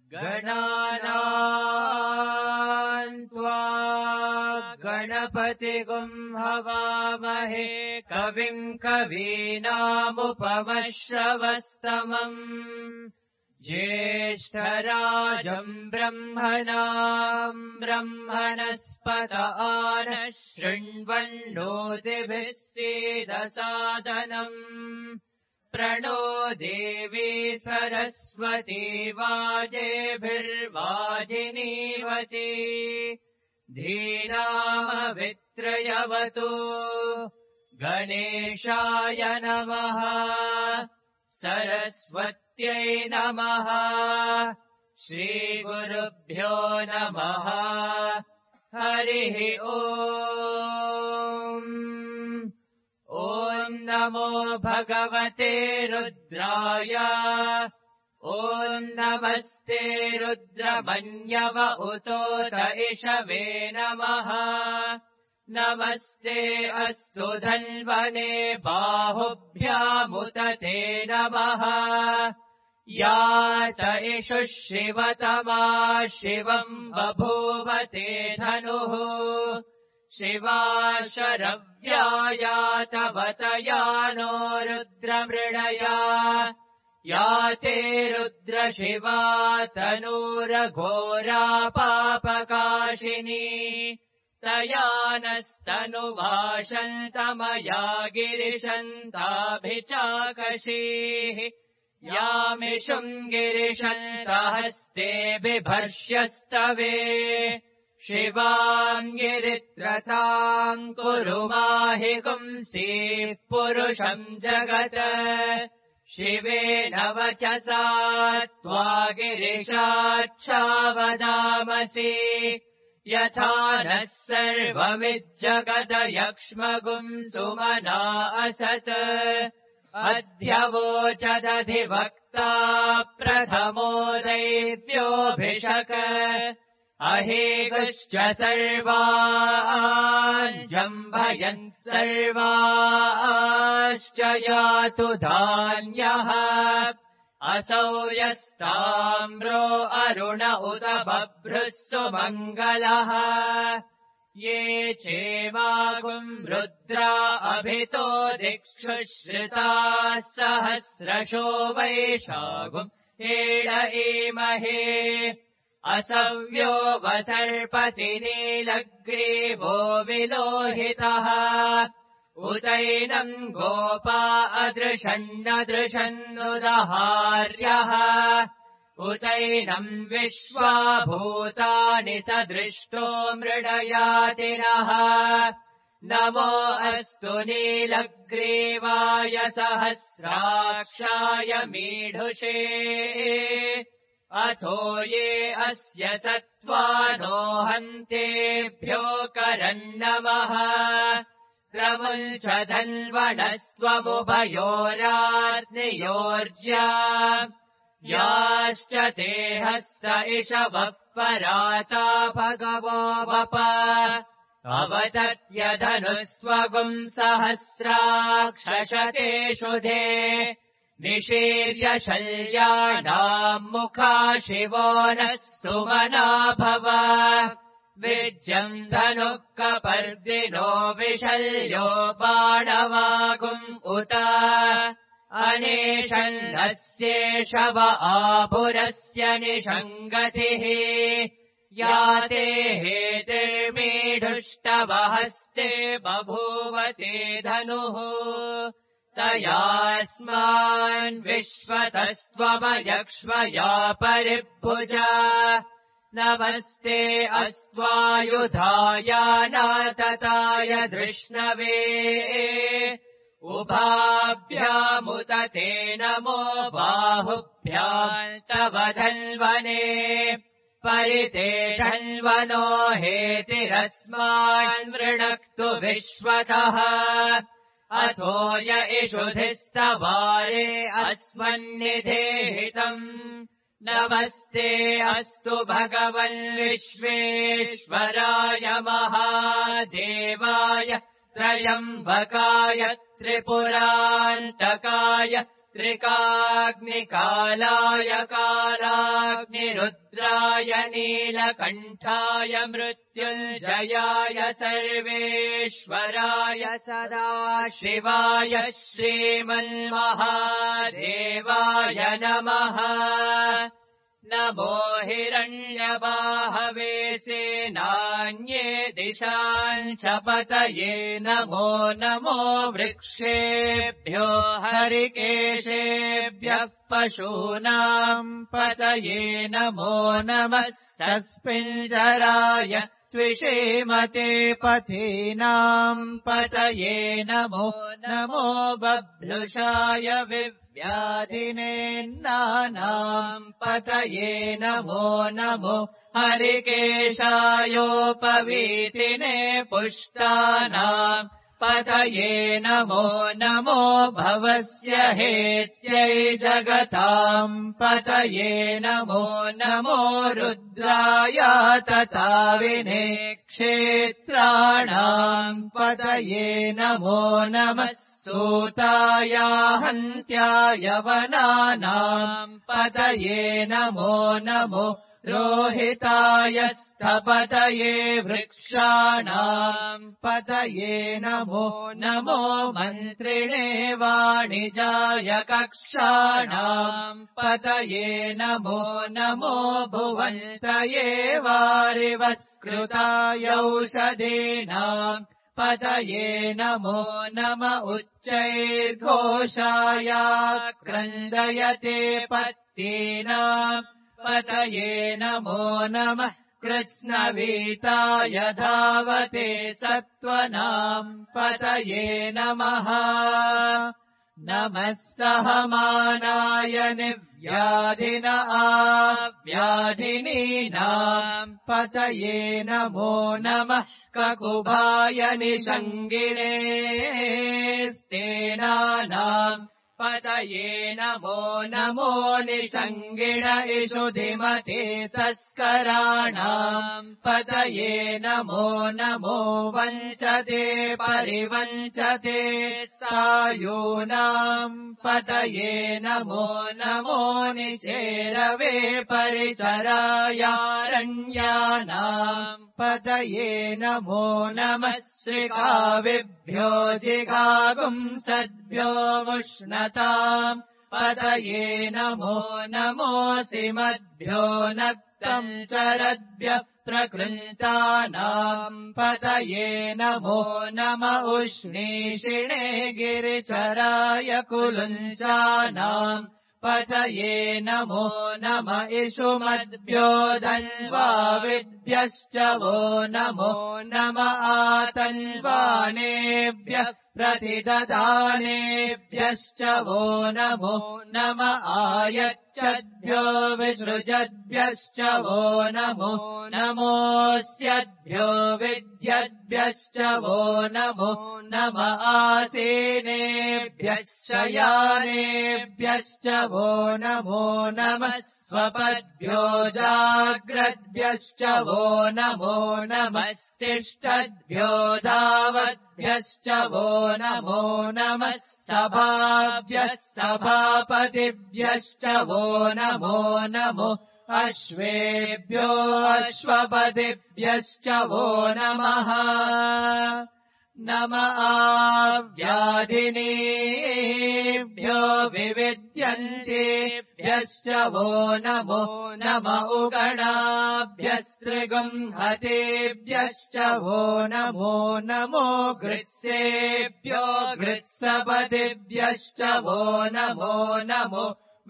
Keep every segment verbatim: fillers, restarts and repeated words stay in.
गणानां त्वा गणपतिगुं हवामहे कविं कवीनामुपमश्रवस्तमम् ज्येष्ठराजम् ब्रह्मणाम् ब्रह्मणस्पत आनः शृण्वन्नोतिभिः सीदसादनम् प्रणो देवी सरस्वती वाजेभिर्वाजिनीवती धीनामवित्रयवतु गणेशाय नमः सरस्वत्यै नमः श्रीगुरुभ्यो नमः हरिः ओम् ॐ नमो भगवते रुद्राय ॐ नमस्ते रुद्रमन्यव उतोत इषवे नमः नमस्ते अस्तु धन्वने बाहुभ्यामुत ते नमः यात इषुः शिवतमा शिवम् बभूव ते धनुः शिवा शरव्यायातवतया नो रुद्रमृडया याते रुद्रशिवा तनूरघोरा पापकाशिनी तया नस्तनुभाषन्तमया गिरिशन्ताभिचाकशीः यामिषुम् गिरिशन्तहस्ते बिभर्ष्यस्तवे शिवाम् गिरित्रताम् कुरु माहि पुंसीः पुरुषम् जगत् शिवेन वचसा त्वा गिरिशाच्छावदामसि यथा नः सर्वमिज्जगदयक्ष्मगुम् सुमना असत् अध्यवोचदधिवक्ता प्रथमो दैव्योऽभिषक अहेगुश्च सर्वान् जम्भयन् सर्वाश्च यातु धान्यः असौ यस्ताम्रो अरुण उत बभ्रुः सुमङ्गलः ये चेमागुम् रुद्रा अभितो दिक्षुश्रिताः सहस्रशो वैशागुम् एड एमहे असव्यो वसर्पति नीलग्रीवो विलोहितः उतैनम् गोपा अदृशन्नदृशन्नुदहार्यः उतैनम् विश्वा भूतानि सदृष्टो मृडयातिनः नमो अस्तु नीलग्रीवाय सहस्राक्षाय मीढुषे अथो ये अस्य सत्त्वानो हन्तेभ्यो करन्नमः प्रमुञ्च धन्वनस्त्वमुभयोराग्नियोर्ज्या याश्च ते हस्त इषवः पराता भगवो वप अवतत्यधनुस्त्वगुम् सहस्राक्षशतेषु धे निशीर्य शल्यानाम् मुखा शिवो नः सुमना भव विज्यम् धनुः कपर्दिनो विशल्यो बाणवागुम् उत अनेशन्नस्येषव आभुरस्य निषङ्गतिः याते हेतिर्मीढुष्टव हस्ते बभूवते धनुः तयास्मान् विश्वतस्त्वमयक्ष्मया परिभुजा नमस्ते अस्त्वायुधाय नातताय धृष्णवे उभाभ्यामुत ते नमो बाहुभ्याम् तव धन्वने परिते धन्वनो हेतिरस्मान् वृणक्तु विश्वतः अथो य इषुधिस्तवारे अस्मन्निधेहितम् नमस्ते अस्तु भगवन् विश्वेश्वराय महादेवाय त्रयम्बकाय त्रिपुरान्तकाय त्रिकाग्निकालाय कालाग्निरुद्राय नीलकण्ठाय मृत्युञ्जयाय सर्वेश्वराय सदाशिवाय श्रीमन्महादेवाय नमः। नमो हिरण्यबाहवे सेनान्ये दिशां च पतये नमो नमो वृक्षेभ्यो हरिकेशेभ्यः पशूनां पतये नमो नमः सस्पिञ्जराय त्विषीमते पथीनां पतये नमो नमो बभ्रुषाय व्याधिनेन्नानां पतये नमो नमो हरिकेशायोपवीतिने पुष्टानां पतये नमो नमो भवस्य हेत्यै जगतां पतये नमो नमो रुद्राय तताविने क्षेत्राणां पतये नमो नमः सूताय हन्त्याय वनानां पतये नमो नमो रोहिताय स्थपतये वृक्षाणां पतये नमो नमो मन्त्रिणे वाणिजाय कक्षाणां पतये नमो नमो भुवन्तये वारिवस्कृताय औषधीनां पतये नमो नम उच्चैर्घोषाय क्रन्दयते पत्तीनां पतये नमो नमः कृत्स्नवीताय धावते सत्त्वनां पतये नमः नमः सहमानाय निव्याधिन आव्याधिनीनां पतये नमो नमः ककुभाय निषङ्गिणे स्तेनानां पतये नमो नमो निषङ्गिण इषुधिमते तस्कराणां पतये नमो नमो वञ्चते परिवञ्चते सायूनां पतये नमो नमो निचेरवे परिचरायारण्यानां पतये नमो नमः श्रीकाविभ्यो जिगागुंसद्भ्यो मुष्णताम् पतये नमो नमोऽसिमद्भ्यो नक्तम् चरद्भ्यः प्रकृन्तानाम् पतये नमो नम उष्णीषिणे गिरिचराय कुलुञ्चानाम् पतये नमो नम इषुमद्भ्यो धन्वाविद्भ्यश्च वो नमो नम आतन्वानेभ्यः प्रतिददानेभ्यश्च वो नमो नम आयच्छद्भ्यो विसृजद्भ्यश्च वो नमो नमोऽस्यद्भ्यो विद्यद्भ्यश्च वो नमो नम आसीनेभ्यः शयानेभ्यश्च वो नमो नमः स्वपद्भ्यो जाग्रद्भ्यश्च वो नमो नमस्तिष्ठद्भ्यो धावद्भ्यश्च वो नमो नमः सभाभ्यः सभापतिभ्यश्च वो नमो नमो अश्वेभ्यो अश्वपतिभ्यश्च वो नमः नम आव्याधिनीभ्यो विविद्यन्तेभ्यश्च वो नमो नम उगणाभ्यस्त्रिगुंहतेभ्यश्च वो नमो नमो गृत्सेभ्यो गृत्सपतिभ्यश्च वो नमो नमो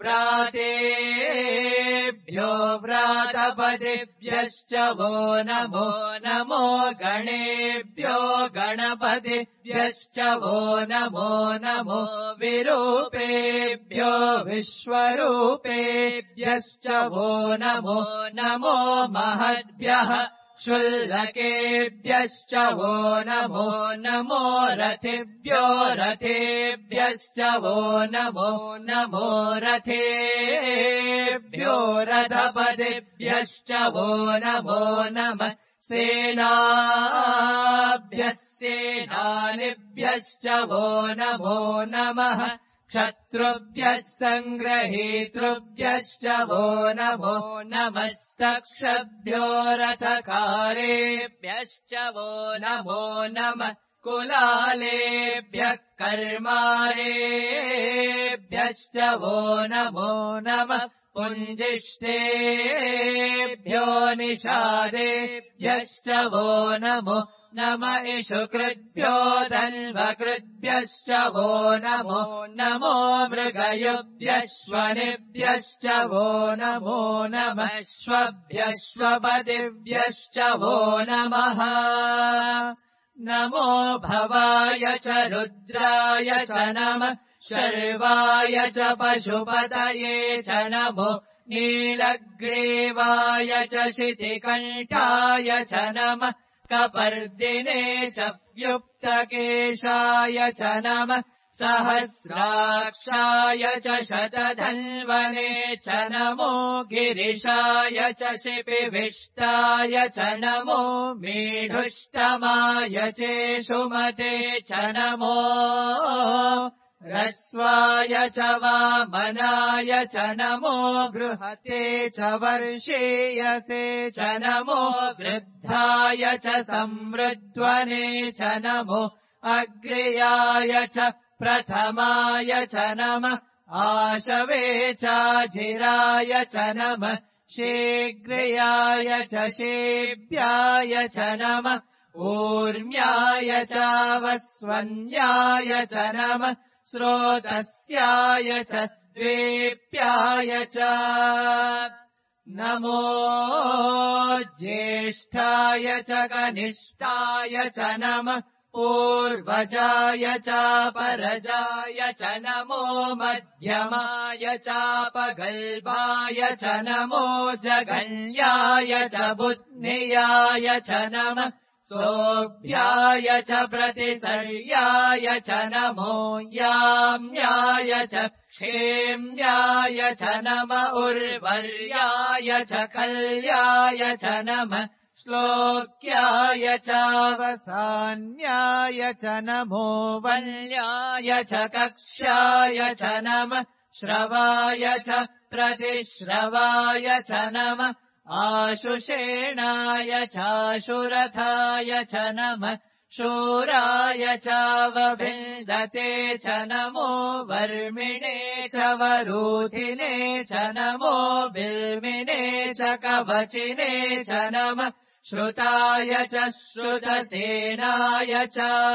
व्रातेभ्यो व्रातपतिभ्यश्च वो नमो नमो गणेभ्यो गणपतिभ्यश्च वो नमो नमो विरूपेभ्यो विश्वरूपेभ्यश्च वो नमो नमो महद्भ्यः क्षुल्लकेभ्यश्च वो नमो नमो रथिभ्यो रथेभ्यश्च वो नमो नमो रथेभ्यो रथपतिभ्यश्च वो नमो नमः सेनाभ्यः सेनानिभ्यश्च वो नमो नमः क्षत्रुभ्यः सङ्ग्रहीतृभ्यश्च वो नमो नमस्तक्षभ्यो रथकारेभ्यश्च वो नमो नमः कुलालेभ्यः कर्मारेभ्यश्च वो नमो नमः पुञ्जिष्टेभ्यो निषादेभ्यश्च वो नमो नम इषुकृद्भ्यो धन्वकृद्भ्यश्च वो नमो नमो मृगयुभ्यश्वनिभ्यश्च वो नमो नमः श्वभ्यश्वपदिभ्यश्च वो नमः नमो भवाय च रुद्राय च नमः शर्वाय च पशुपतये च नमो नीलग्रीवाय च शितिकण्ठाय च नमः कपर्दिने च व्युक्तकेशाय च नमः सहस्राक्षाय च शतधन्वने च नमो गिरिशाय च शिपिविष्टाय च नमो मीढुष्टमाय चेषुमते च नमो ह्रस्वाय च वामनाय च नमो बृहते च वर्षेयसे च नमो वृद्धाय च समृद्ध्वने च नमो अग्र्याय च प्रथमाय च नमः आशवे चाजिराय च नमः शीघ्रयाय च शेभ्याय च नमः ऊर्म्याय चावस्वन्याय च नमः स्रोतस्याय च द्वेप्याय च नमो ज्येष्ठाय च कनिष्ठाय च नमः पूर्वजाय चापरजाय च नमो मध्यमाय चापगल्भाय च नमो जगल्याय च बुद्धियाय च नमः सोऽभ्याय च प्रतिसर्याय च नमो याम्याय च क्षेम्याय च नम उर्वर्याय च कल्याय च नमः श्लोक्याय चावसान्याय च नमो वल्याय च कक्ष्याय च नमः श्रवाय च प्रतिश्रवाय च नमः आशुषेणाय चाशुरथाय च नमः शूराय चावभिन्दते च नमो वर्मिणे च वरूथिने च नमो बिल्मिने च कवचिने च नमः श्रुताय च श्रुतसेनाय च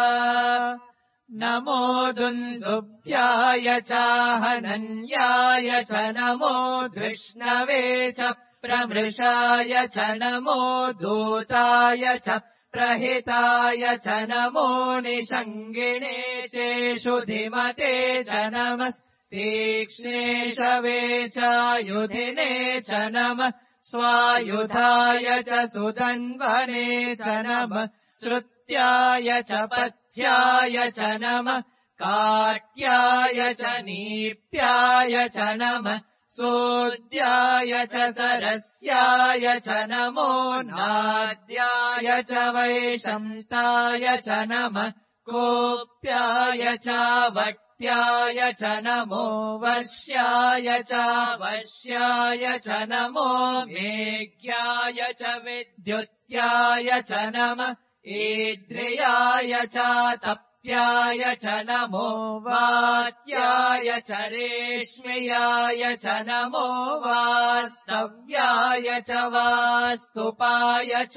नमो दुन्दुभ्याय चाहनन्याय च नमो धृष्णवे च प्रमृषाय च नमो दूताय च प्रहिताय च नमो निषङ्गिणे चेषुधिमते च नमः तीक्ष्णेशवे चायुधिने च नमः स्वायुधाय च सुदन्वने च नमः श्रुत्याय च पथ्याय च नमः काट्याय च नीप्याय च नमः सोद्याय च सरस्याय च नमो नाद्याय च वैशन्ताय च नमः कोप्याय च वट्याय च नमो वर्ष्याय च वश्याय च नमो मेघ्याय च विद्युत्याय च नमः ईद्रियाय च तप्याय च नमो वात्याय च रेश्म्याय च नमो वास्तव्याय च वास्तुपाय च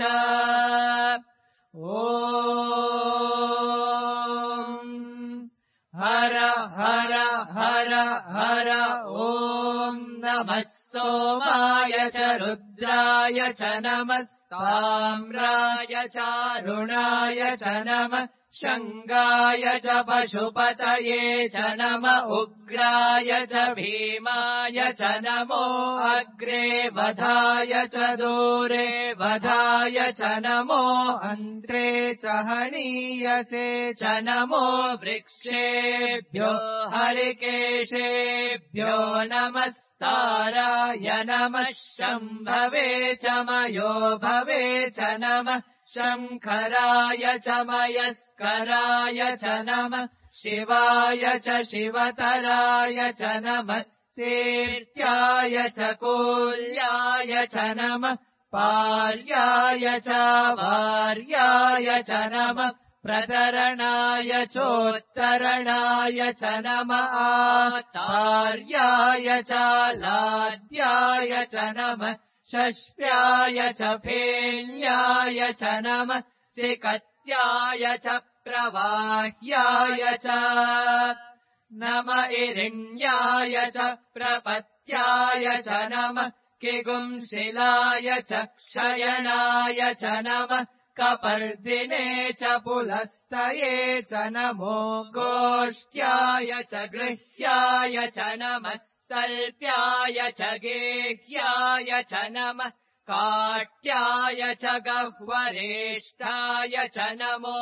ॐ हर हर हर हर ॐ नमः सोमाय च रुद्राय च नमस्ताम्राय चारुणाय च नमः शङ्गाय च पशुपतये च नम उग्राय च भीमाय च नमो अग्रे वधाय च दूरे वधाय च नमो अन्त्रे च हनीयसे च नमो वृक्षेभ्यो हरिकेशेभ्यो नमस्ताराय नमः शम्भवे च मयो भवे च नमः शङ्कराय च मयस्कराय च नमः शिवाय च शिवतराय च नमः सेत्याय च कोल्याय च नमः पार्याय च वार्याय च नमः प्रतरणाय चोत्तरणाय च नमः आतार्याय च लाद्याय च नमः षष्ठ्याय च फेल्याय च नमः सिकत्याय च प्रवाह्याय च नम इरिण्याय च प्रपत्याय च नमः किगुंशिलाय च क्षयणाय च नमः कपर्दिने च पुलस्तये च नमो गोष्ठ्याय च गृह्याय च नमः सल्प्याय च गेह्याय च नमः काट्याय च गह्वरेष्ठाय च नमो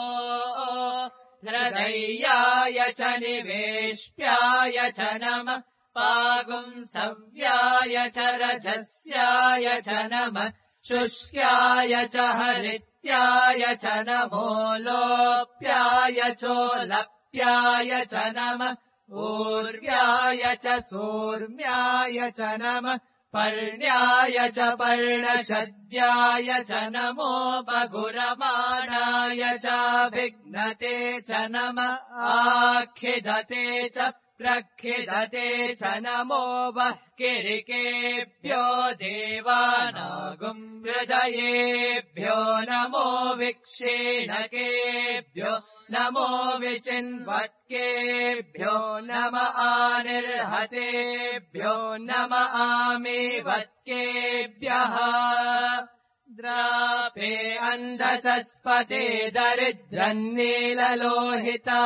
हृदयाय च निवेश्याय च नमः पागुंसव्याय च रजस्याय च नमः शुष्क्याय च हरित्याय च नमो लोप्याय चोलप्याय च नमः ऊर्व्याय च सूर्म्याय च नमः पर्ण्याय च पर्णछद्याय च नमो बगुरमाणाय च विघ्नते च नमः आखिदते च प्रखिदते च नमो वः किरिकेभ्यो देवानागुं हृदयेभ्यो नमो विक्षेणकेभ्यो नमो विचिन्वत्केभ्यो नम आनिर्हतेभ्यो नम आमीवत्केभ्यः द्रापे अन्धसस्पते दरिद्रन्नीललोहिता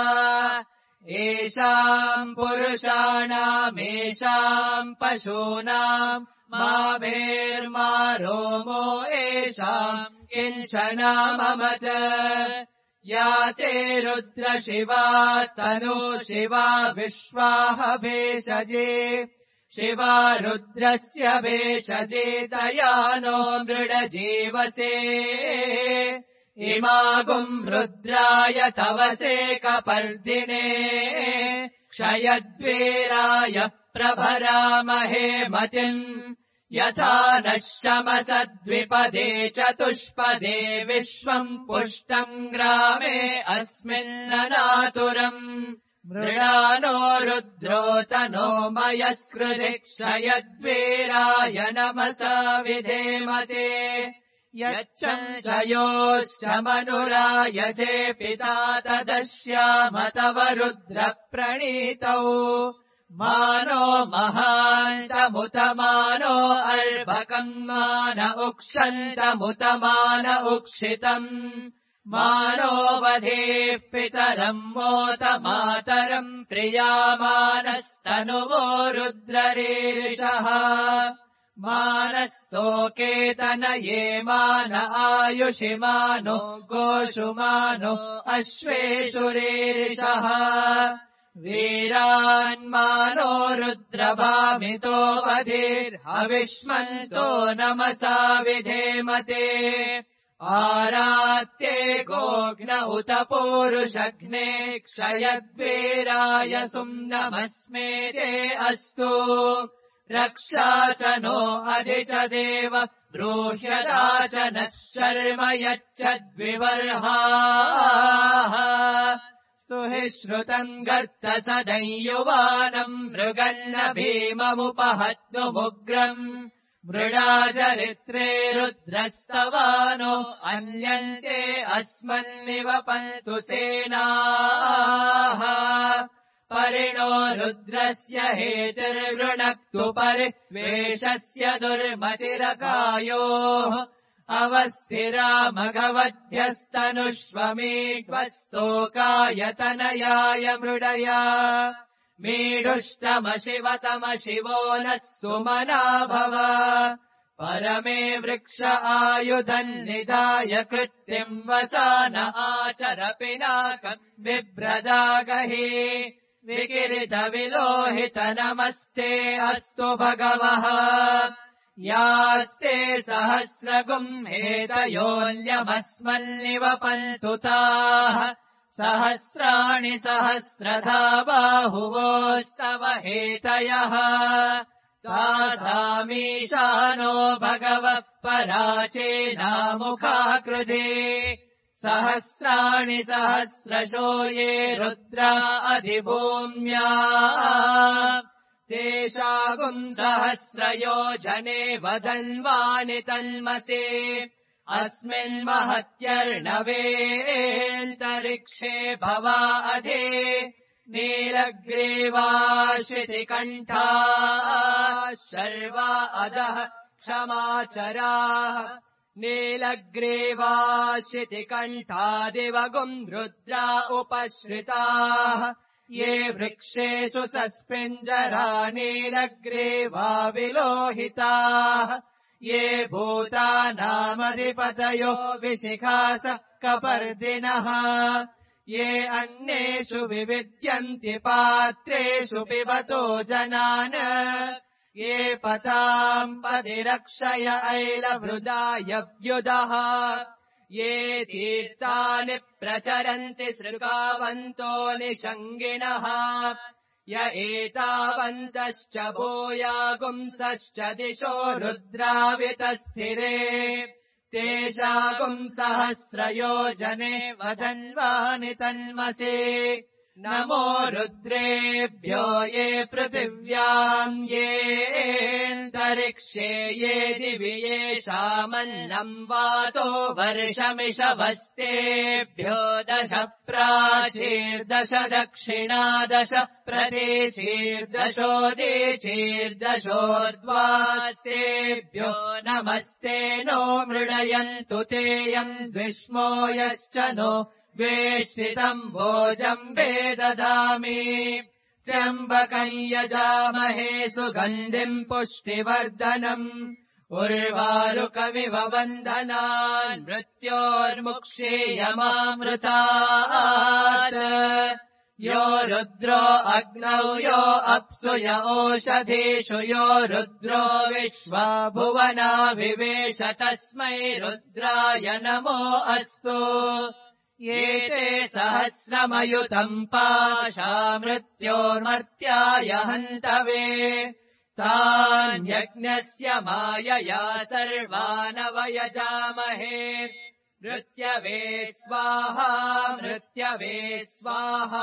येषाम् पुरुषाणामेषाम् पशूनाम् मा भेर्मा रोमो येषाम् किञ्चनाममत या ते रुद्रशिवा तनु शिवा विश्वाह भेषजे शिवा रुद्रस्य भेषजे तया नो मृडजीवसे इमागुम् रुद्राय तवसे कपर्दिने क्षयद्वेराय प्रभरामहे मतिम् यथा नः शमसद्विपदे चतुष्पदे विश्वम् पुष्टम् ग्रामे अस्मिन्ननातुरम् मृडानो रुद्रो तनो मयस्कृधि क्षयद्वेराय नमसा विधेमते यच्चञ्चयोश्च मनुराय चे पिता तदश्याम तव रुद्रप्रणीतौ मानो महान्तमुतमानो अर्भकम् मान उक्षन्तमुतमान उक्षितम् मानो वधेः पितरम् मोत मातरम् प्रियामानस्तनुवो रुद्ररीरिषः मानस्तोकेतनये मान आयुषि मानो गोषु मानो अश्वेषु रीरिषः वीरान्मानो रुद्रभामितो वधीर्हविष्मन्तो नमसा विधेमते आरात्ये गोघ्न उत पूरुषघ्ने क्षयद्वीराय सुम्नमस्मे ते अस्तु रक्षा च नो अधि च देव ब्रूह्यदा च नः शर्म यच्छद्विवर्हाः स्तुहि श्रुतम् गर्त सदयुवानम् मृगन्न भीममुपहत्नुमुग्रम् मृडाचरित्रे रुद्रस्तवानो अन्यन्ते अस्मन्निवपन्तु सेनाः परिणो रुद्रस्य हेतिर्वृणक्तु परिद्वेषस्य दुर्मतिरकायोः अवस्थिरा मघवद्भ्यस्तनुष्वमीड्वस्तोकायतनयाय मृडया मीडुष्टमशिवतम शिवो नः सुमना भव परमे वृक्ष आयुधन्निधाय कृत्तिम् वसान आचर पिनाकम् बिभ्रदागहि विकिरित विलोहित नमस्ते अस्तु भगवः यास्ते सहस्रगुम् हेतयोऽल्यमस्मन्निवपन्तु ताः सहस्राणि सहस्रधा बाहुवोस्तव हेतयः तासामीशानो भगवः पराचेनामुखाकृते सहस्राणि सहस्रशो ये रुद्रा अधिभूम्या तेषागुम् सहस्रयोजने वदन्वानि तन्मसे अस्मिन् महत्यर्णवेऽन्तरिक्षे भवा अधे नीलग्रीवाश्रितिकण्ठा शर्वा अधः क्षमाचराः नीलग्रीवाश्रितिकण्ठादिवगुम् रुद्रा उपश्रिताः ये वृक्षेषु सस्पिञ्जरा नीलग्रीवा विलोहिताः ये भूतानामधिपतयो विशिखासः कपर्दिनः ये अन्येषु विविद्यन्ति पात्रेषु पिबतो जनान् ये पताम् पतिरक्षय ऐलवृदायव्युदः ये तीर्थानि प्रचरन्ति शृगावन्तो निषङ्गिणः य एतावन्तश्च भूयागुंसश्च दिशो रुद्रावितस्थिरे तेषागुम् सहस्रयोजने वदन्वानि तन्मसे नमो रुद्रेभ्यो ये पृथिव्याम् येऽन्तरिक्षे ये दिवि येषामन्नम् वातो वर्षमिषभस्तेभ्यो दश प्राचीर्दश दक्षिणादश प्रतीचीर्दशोदीचीर्दशोर्ध्वास्तेभ्यो नमस्ते नो मृडयन्तु तेऽयम् द्विष्मो यश्च नो वेष्टितम् भोजम्बे ददामि त्र्यम्बकम् यजामहे सुगन्धिम् पुष्टिवर्धनम् उर्वारुकमिव वन्दनान् मृत्योर्मुक्षीयमामृतात् यो रुद्रो अग्नौ यो अप्सु य ओषधीषु यो रुद्रो विश्वा भुवना विवेश तस्मै रुद्राय नमो अस्तु ये ते सहस्रमयुतम् पाशा मृत्योर्मर्त्याय हन्तवे तान् यज्ञस्य मायया सर्वानवयजामहे मृत्यवे स्वाहा मृत्यवे स्वाहा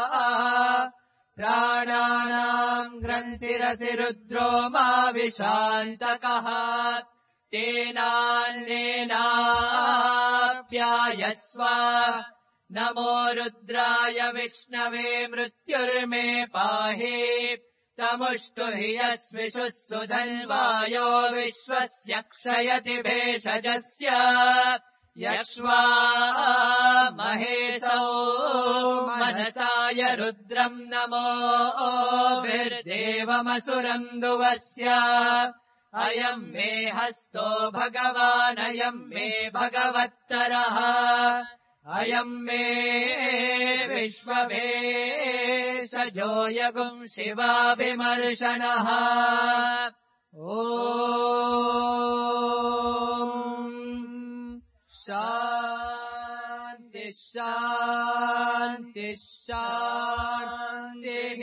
प्राणानाम् ग्रन्थिरसि रुद्रो मा विशान्तकः तेनान्नेनाप्यायस्व नमो रुद्राय विष्णवे मृत्युर्मे पाहि तमुष्टु हि यस्विषुः सुधन्वायो विश्वस्य क्षयति भेषजस्य यक्ष्वा महेशौ मनसाय रुद्रम् नमोभिर्देवमसुरम् दुवस्य अयम् मे हस्तो भगवानयम् मे भगवत्तरः अयम् मे विश्ववेशजो यगुम् शिवाभिमर्शनः ॐ शान्ति शान्ति शान्तिः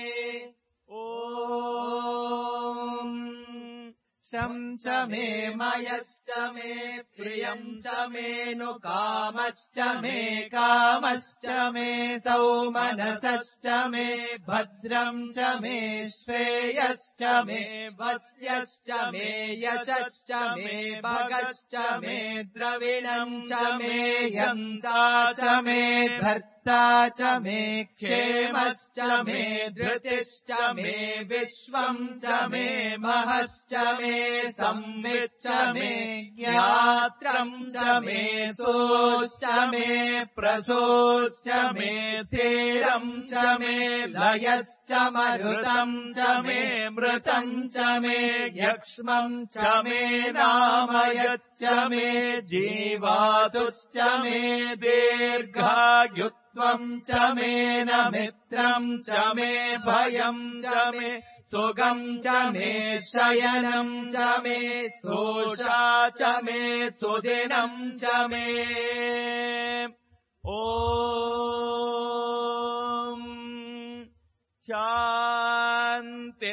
शं च मे मयश्च मे प्रियम् च मे नु कामश्च मे कामश्च मे सौमनसश्च मे भद्रम् च मे श्रेयश्च मे वस्यश्च मे यशश्च मे भगश्च मे द्रविणम् च मे यन्ता च मे धर्ता च मे क्षेमश्च मे धृतिश्च मे विश्वम् च मे महश्च मे संविच्च मे ज्ञात्रम् च मे सोश्च मे प्रसोश्च मे स्थीरम् च मे लयश्च मरुतम् च मे मृतम् च मे यक्ष्मम् च मे नामयच्च मे जीवातुश्च मे दीर्घायुत् त्वम् च मे न मित्रम् च मे भयम् च मे सुगम् च मे शयनम् च मे सोषा च मे सुदिनम् च मे ॐ शान्ति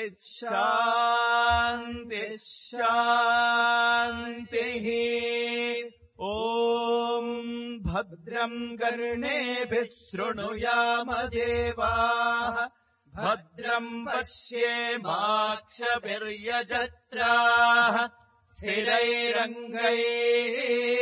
शान्ति शान्तिः ॐ भद्रम् कर्णेभिः शृणुयाम देवाः भद्रम् पश्येमाक्षभिर्यजत्राः स्थिरैरङ्गैः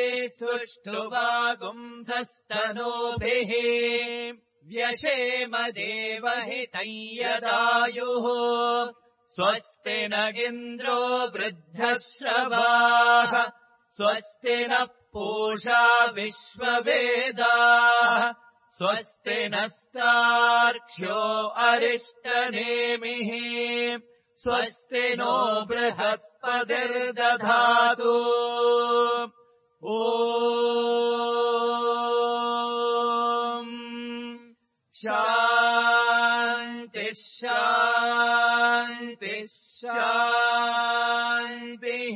सुष्ठुवागुंसस्तनूभिः व्यशेम देवहितं यदायुः स्वस्ति न इन्द्रो वृद्धश्रवाः स्वस्ति नः पूषा विश्ववेदाः स्वस्ति नस्तार्क्ष्यो अरिष्टनेमिः स्वस्ति नो बृहस्पतिर्दधातु ॐ शान्ति शान्ति शान्तिः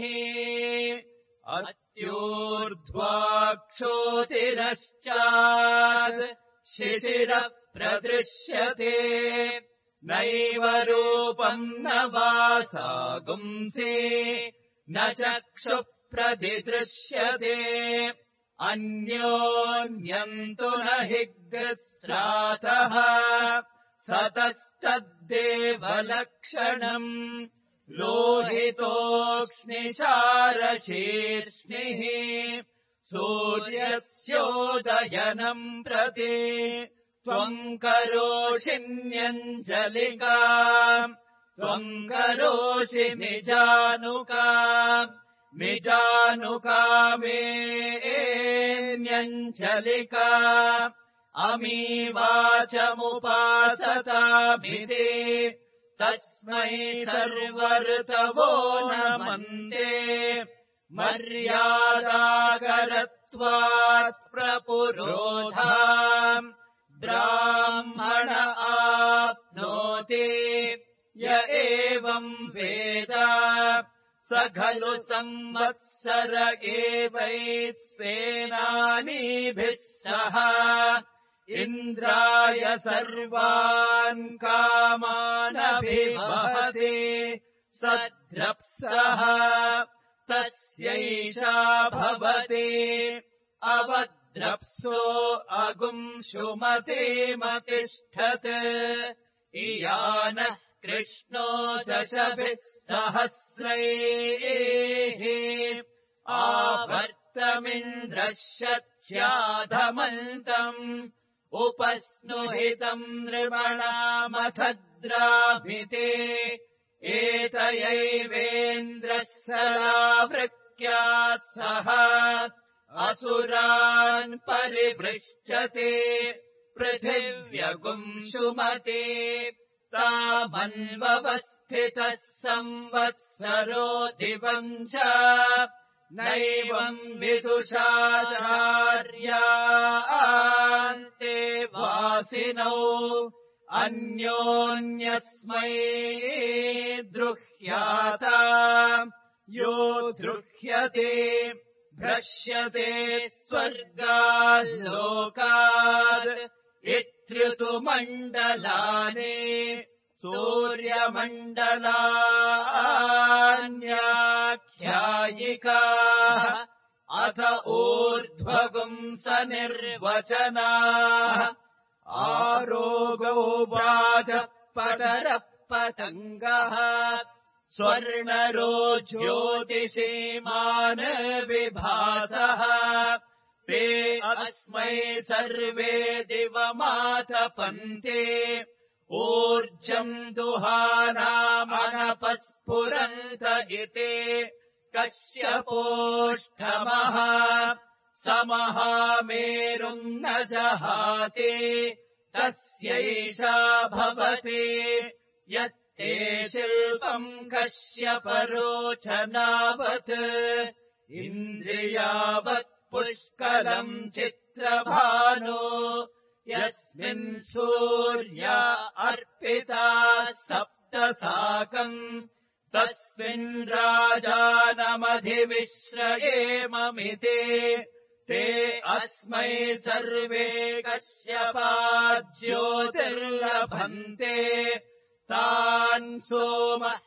अत्यूर्ध्वाक्षोतिरश्चात् शिशिरः प्रदृश्यते नैव रूपम् न वासा गुंसि न चक्षुः प्रतिदृश्यते अन्योन्यम् तु न हि ग्रस्रातः सतस्तद्देवलक्षणम् लोहितोऽग्निशारशीर्ष्णिः सूर्यस्योदयनम् प्रति त्वम् करोषिण्यञ्जलिका त्वम् करोषि निजानुका निजानुका मेऽन्यञ्जलिका अमीवाचमुपासतामिति तस्मै सर्वर्तवो नमन्ते मर्यादाकरत्वात् प्रपुरोधा ब्राह्मण आप्नोति य एवम् वेद स खलु संवत्सर एवैः सेनानीभिः सह इन्द्राय सर्वान् कामानभिवहति सद्रप्सः तस्यैषा भवति अवद्रप्सो अगुंशुमतिमतिष्ठत् इयानः कृष्णो दशभिः सहस्रैः आवर्तमिन्द्रश्च्याधमन्तम् उपस्नुहितम् नृमणामथद्राभिते एतयैवेन्द्रः सलावृक्याः सह असुरान् परिपृच्छते पृथिव्यगुंशुमते तामन्वस्थितः संवत्सरो दिवम् च नैवम् विदुषाचार्यान्ते वासिनौ अन्योन्यस्मै द्रुह्याता यो द्रुह्यते भ्रश्यते स्वर्गाल्लोकात् इत्युतुमण्डलानि सूर्यमण्डलान्याख्यायिकाः अथ ऊर्ध्वगुंसनिर्वचनाः आरोगो वाजः पटरः पतङ्गः स्वर्णरो ज्योतिषीमान् विभासः ते अस्मै सर्वे दिवमातपन्ते ऊर्जम् दुहानामनपस्फुरन्त इति कश्यपोष्ठमः समहामेरुम् न जहाति तस्यैषा भवति यत्ते शिल्पम् कश्यपरोचनावत् इन्द्रियावत् पुष्कलम् चित्रभानो यस्मिन् सूर्या अर्पिता सप्त साकम् तस्मिन् राजानमधिविश्रयेममिते ते अस्मै सर्वे कश्यपा ज्योतिर्लभन्ते तान् सोमः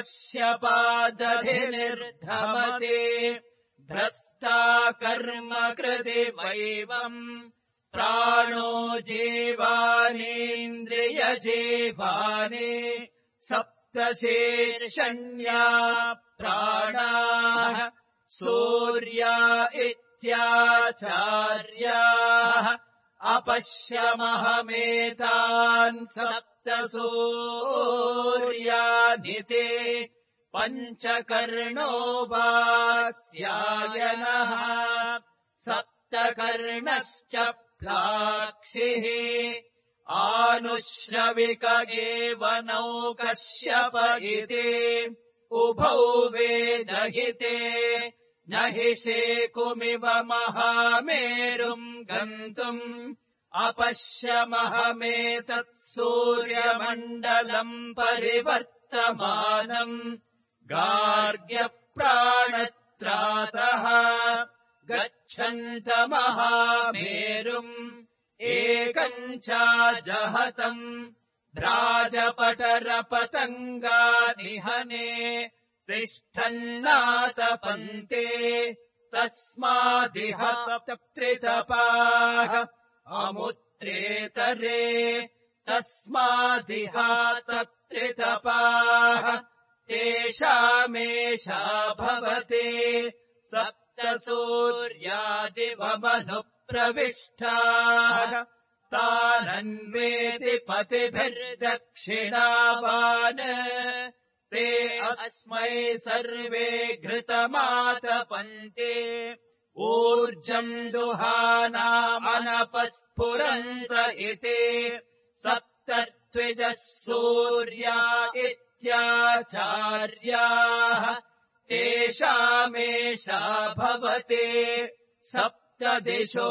कश्यपादधिनिर्धमते भ्रष्टा कर्म कृतिवैवम् प्राणो जीवानीन्द्रियजीवानि सप्तशीर्षण्या प्राणाः सूर्या इत्याचार्याः अपश्यमहमेतान् सप्तसूर्यानि ते पञ्चकर्णो वात्स्यायनः सप्तकर्णश्च प्लाक्षिः आनुश्रविक एव नौ कश्यप इति उभौ वेदहिते न हि शेकुमिव महामेरुम् गन्तुम् अपश्यमहमेतत् सूर्यमण्डलम् परिवर्तमानम् गार्ग्यः प्राणत्रातः गच्छन्तमहामेरुम् एकम् चाजहतम् भ्राजपटरपतङ्गानिहने तिष्ठन्नातपन्ते तस्मादिह सप्तत्रितपाः अमुत्रेतरे तस्मादिह सप्तत्रितपाः तेषामेषा भवते सप्तसूर्यादिवमनुप्रविष्टाः तानन्वेति पतिभिर्दक्षिणावान् ते अस्मै सर्वे घृतमातपन्ते ऊर्जम् दुहानामनपस्फुरन्त इति सप्तर्त्विजः सूर्या इत्याचार्याः तेषामेषा भवते सप्तदिशो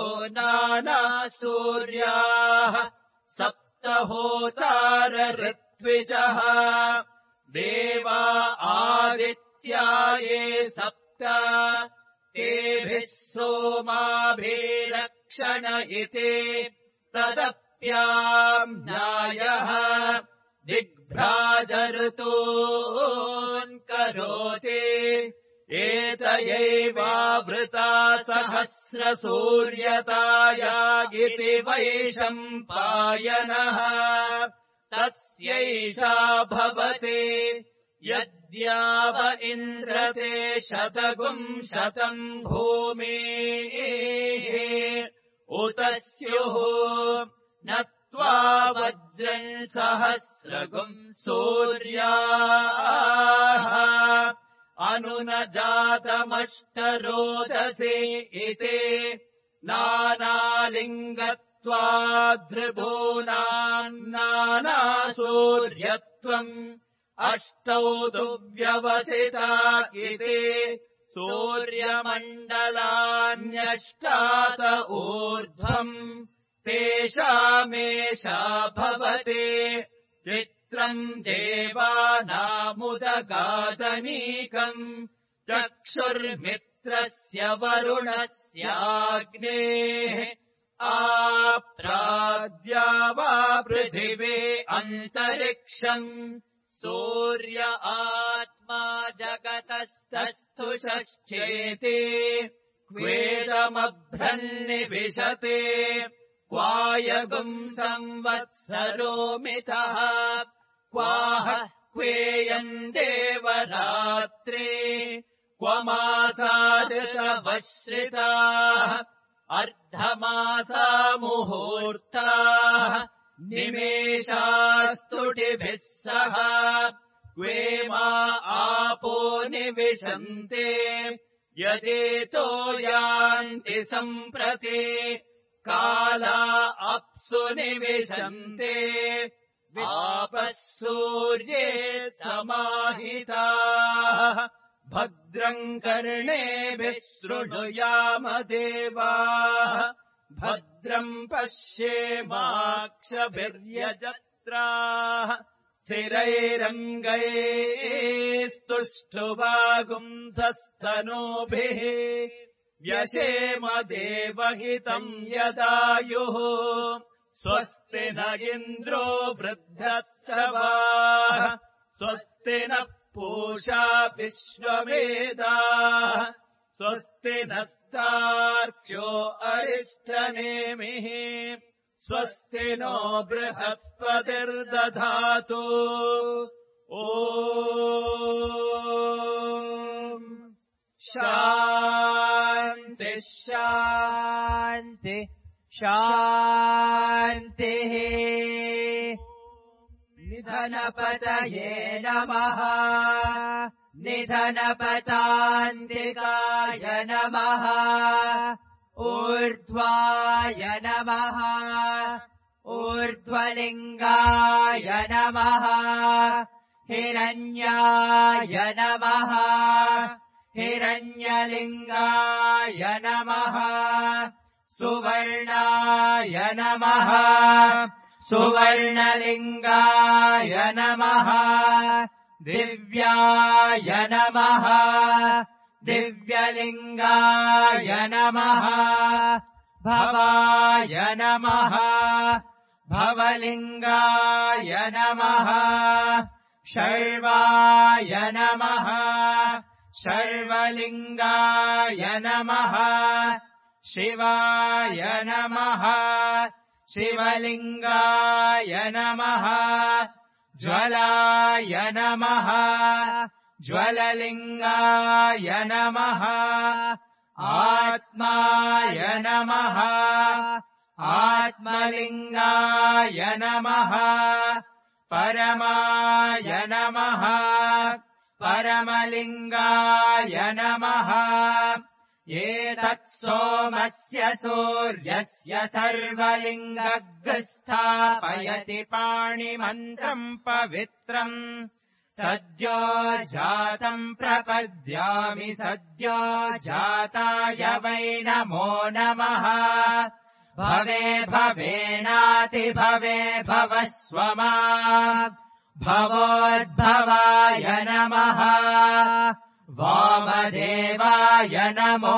नानासूर्याः सप्तहोतार ऋत्विजः देवा आदित्या ये सप्त तेभिः सोमाभिरक्षण इति तदप्याम् न्यायः दिग्भ्राजऋतून् करोति एतयैवावृता सहस्रसूर्यताया इति वैशम्पायनः तस्यैषा भवते यद्याव इन्द्रते शतगुम् शतम् भूमेः उत स्युः न त्वा वज्रम् सहस्रगुम् सूर्याः अनुन जातमष्टरोदसे इति नानालिङ्गत्वाद्धृतूनाम् नानासूर्यत्वम् अष्टौ तु व्यवसिता इति सूर्यमण्डलान्यष्टात ऊर्ध्वम् तेषामेषा भवते चित्रम् देवानामुदगादनीकम् चक्षुर्मित्रस्य वरुणस्याग्नेः आप्राद्या वा पृथिवे अन्तरिक्षम् सूर्य आत्मा जगतस्तस्थुषश्चेति क्वेदमभ्रन्निविशते क्वायगुम् संवत्सरो मिथः क्वाह क्वेयम् देवरात्रे क्व मासादृतवश्रिताः अर्धमासा मुहूर्ताः निमेषास्तुटिभिः सह क्वेमा आपो निविशन्ते यदेतो यान्ति सम्प्रति काला अप्सु निविशन्ते आपः सूर्ये समाहिताः भद्रम् कर्णेभिः शृणुयाम देवाः भद्रम् पश्येमाक्षभिर्यजत्राः स्थिरैरङ्गैस्तुष्टुवागुंसस्तनूभिः व्यशेम देवहितम् यदायुः स्वस्ति न इन्द्रो वृद्धश्रवाः स्वस्ति न पूषा विश्ववेदाः स्वस्ति नस्तार्क्ष्यो अरिष्टनेमिः स्वस्ति नो बृहस्पतिर्दधातु ॐ शान्ति शान्ति शान्तिः निधनपतये नमः निधनपतान्तिकाय नमः ऊर्ध्वाय नमः ऊर्ध्वलिङ्गाय नमः हिरण्याय नमः हिरण्यलिङ्गाय नमः सुवर्णाय नमः सुवर्णलिङ्गाय नमः दिव्याय नमः दिव्यलिङ्गाय नमः भवाय नमः भवलिङ्गाय नमः शर्वाय नमः शर्वलिङ्गाय नमः शिवाय नमः शिवलिङ्गाय नमः ज्वलाय नमः ज्वललिङ्गाय नमः आत्माय नमः आत्मलिङ्गाय नमः परमाय नमः परमलिङ्गाय नमः एतत् सोमस्य सूर्यस्य सर्वलिङ्गस्थापयति पाणिमन्त्रम् पवित्रम् सद्यो जातम् प्रपद्यामि सद्यो जाताय वै नमो नमः भवे भवेनाति भवे भवस्वमा भवोद्भवाय नमः वामदेवाय नमो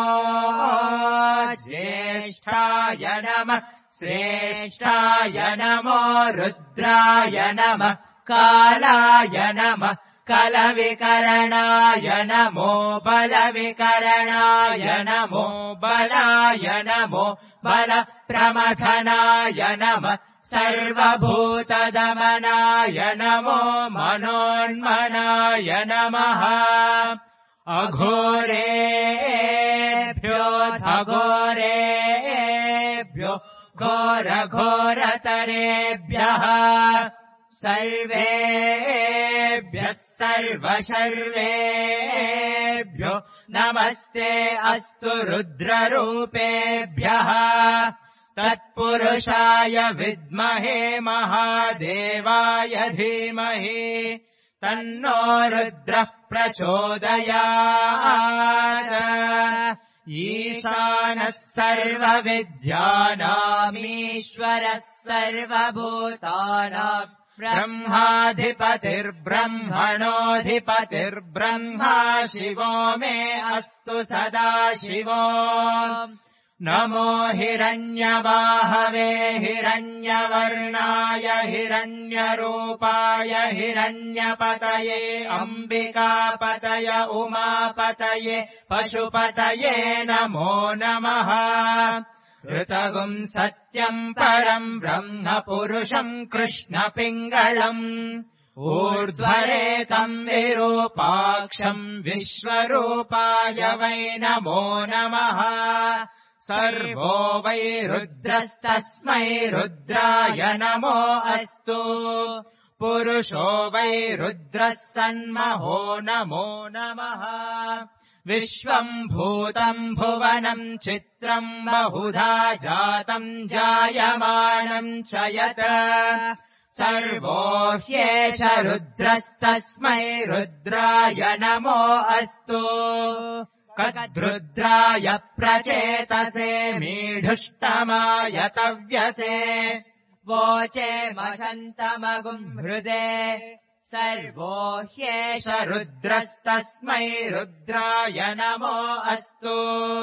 ज्येष्ठाय नमः श्रेष्ठाय नमो रुद्राय नमः कालाय नमः कलविकरणाय नमो बलविकरणाय नमो बलाय नमो बलप्रमथनाय नमः सर्वभूतदमनाय नमो मनोन्मनाय नमः अघोरेभ्यो घोरेभ्यो घोरघोरतरेभ्यः सर्वेभ्यः सर्वशर्वेभ्यो नमस्ते अस्तु रुद्ररूपेभ्यः तत्पुरुषाय विद्महे महादेवाय धीमहि तन्नो रुद्रः प्रचोदयात् ईशानः सर्वविद्यानामीश्वरः सर्वभूतानाम् ब्रह्माधिपतिर्ब्रह्मणोऽधिपतिर्ब्रह्मा शिवो मे अस्तु सदा शिवो नमो हिरण्यबाहवे हिरण्यवर्णाय हिरण्यरूपाय हिरण्यपतये अम्बिकापतय उमापतये पशुपतये नमो नमः ऋतगुम् सत्यम् परम् ब्रह्म पुरुषम् कृष्णपिङ्गलम् ऊर्ध्वरेतम् विरूपाक्षम् विश्वरूपाय वै नमो नमः सर्वो वै रुद्रस्तस्मै रुद्राय नमो अस्तु पुरुषो वै रुद्रः सन्महो नमो नमः विश्वम् भूतम् भुवनम् चित्रम् बहुधा जातम् जायमानम् च यत् सर्वो ह्येष रुद्रस्तस्मै रुद्राय नमो अस्तु कद्रुद्राय प्रचेतसे मीढुष्टमाय तव्यसे वोचे मशन्तमगुम् हृदे सर्वो ह्येष रुद्रस्तस्मै रुद्राय नमो अस्तु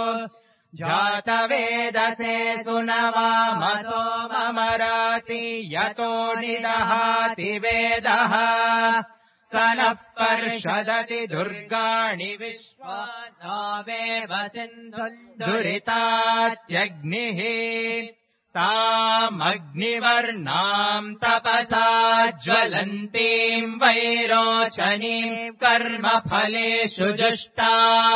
जातवेदसे सुनवामसो ममराति यतो निदहाति वेदः स नः पर्षदति दुर्गाणि विश्वानावेव सिन्धुम् दुरितात्यग्निः तामग्निवर्णाम् तपसा ज्वलन्तीम् वैरोचनीम् कर्मफलेषु जुष्टा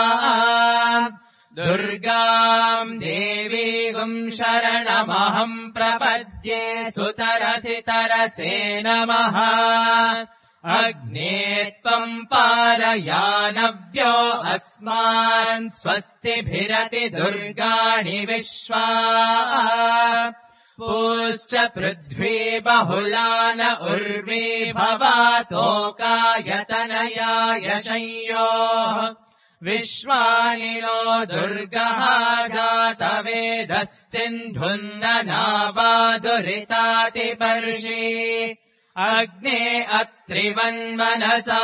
दुर्गाम् देवीगुम् शरणमहम् प्रपद्ये सुतरथितरसे नमः अग्ने त्वम् पारयानव्यो अस्मान् स्वस्तिभिरति दुर्गाणि विश्वा पूश्च पृथ्वी बहुलान उर्वी भवातोकायतनयाय संयोः विश्वानिनो दुर्गः जातवेदः सिन्धुन्दनावादुरितातिपर्षि अग्ने अत्रिवन्मनसा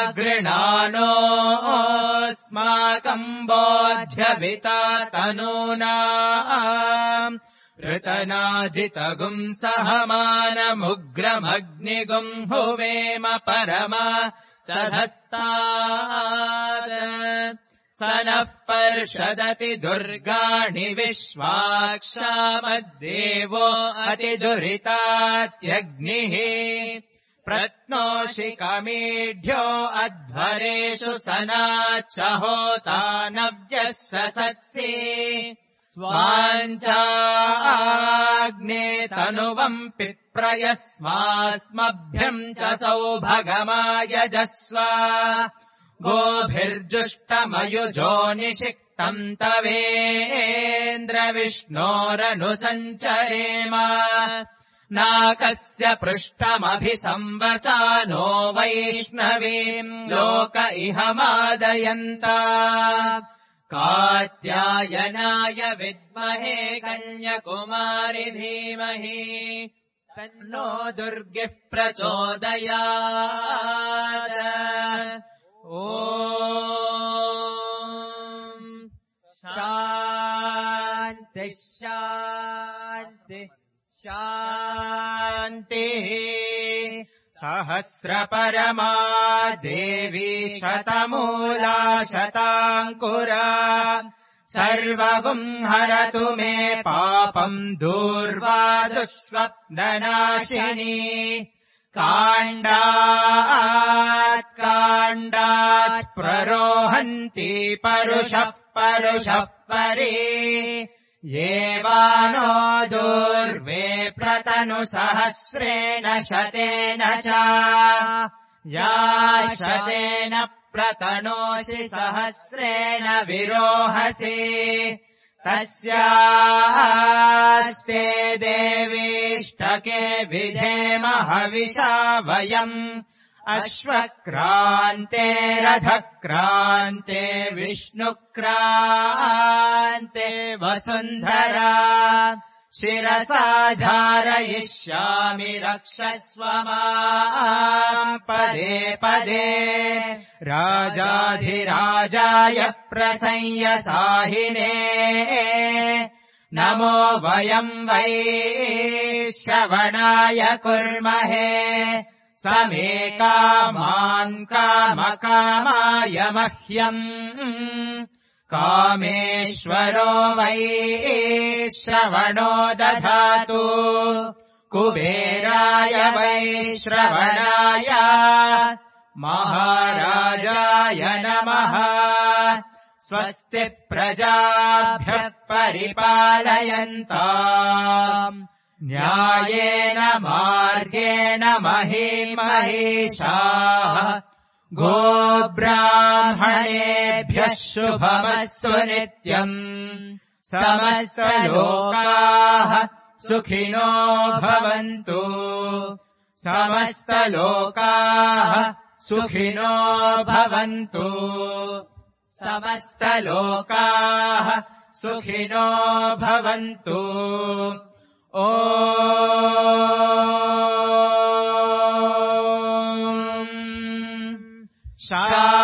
गृणानोऽस्माकम् बोध्यविता तनूना ऋतनाजितगुम् सहमानमुग्रमग्निगुम् हुवेम परमा सधस्तात् स नः पर्षदति दुर्गाणि विश्वाक्षामद्देवो अतिदुरितात्यग्निः प्रत्नोषिकमीढ्यो अध्वरेषु सनाच्च होतानव्यः ससत्सि स्वाञ्चाग्ने तनुवम् पिप्रयस्मास्मभ्यम् च सौभगमायजस्व गोभिर्जुष्टमयुजो निषिक्तम् तवेन्द्रविष्णोरनुसञ्चरेम नाकस्य पृष्ठमभिसंवसानो वैष्णवीम् लोक इह मादयन्ता कात्यायनाय विद्महे कन्याकुमारि धीमहि तन्नो दुर्गिः प्रचोदयात् ॐ शान्ति शान्ति शान्तिः सहस्रपरमा देवी शतमूला शताङ्कुरा सर्वगुम् हरतु मे पापम् दूर्वादुःस्वप्ननाशिनी काण्डात् काण्डात् प्ररोहन्ति परुषः परुषः परि येवानो दूर्वे प्रतनुसहस्रेण शतेन च या शतेन प्रतनोषि सहस्रेण विरोहसि तस्यास्ते देवीष्टके विधेम हविषा वयम् अश्वक्रान्ते रथक्रान्ते विष्णुक्रान्ते वसुन्धरा शिरसा धारयिष्यामि रक्षस्व माम् पदे पदे राजाधिराजाय प्रसंयसाहिने नमो वयम् वै श्रवणाय कुर्महे समे कामान् कामकामाय मह्यम् कामेश्वरो वै श्रवणो दधातु कुबेराय वै श्रवणाय महाराजाय नमः स्वस्ति प्रजाभ्यः परिपालयन्ताम् न्यायेन मार्गेण महीमहीषाः गोब्राह्मणेभ्यः शुभमस्तु नित्यम् समस्तलोकाः सुखिनो भवन्तु समस्तलोकाः सुखिनो भवन्तु समस्तलोकाः सुखिनो भवन्तु। ॐ शान्ति शान्ति शान्ति।